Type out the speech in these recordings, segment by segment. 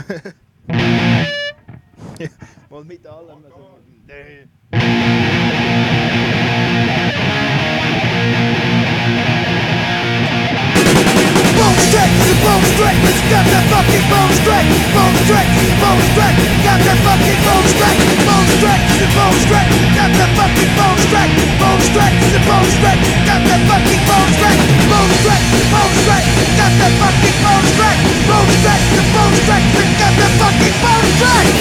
Mal mit allem. Also, Bone strength, the bone strength, got that fucking bone strength. Bone strength, bone strength, got that fucking bone strength. Bone strength, the bone strength, got that fucking bone strength. Bone strength, the bone strength, got that fucking bone strength. Bone strength, the bone strength, got that fucking bone strength. Bone strength, the bone strength, got that fucking bone strength.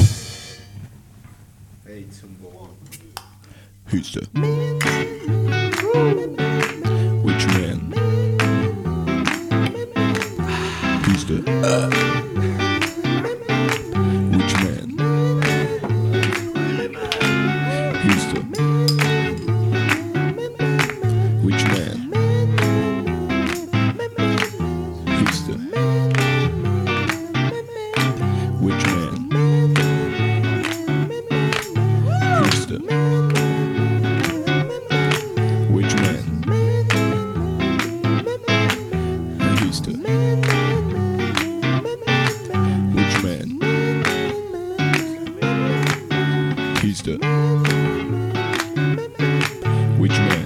Hey, zum Wohl. Who's the? Which man? Who's the? Which man? Who's the? Which man? Who's the? Which man? Who's the? Which man? Who's the? Which man? Who's the? Which man?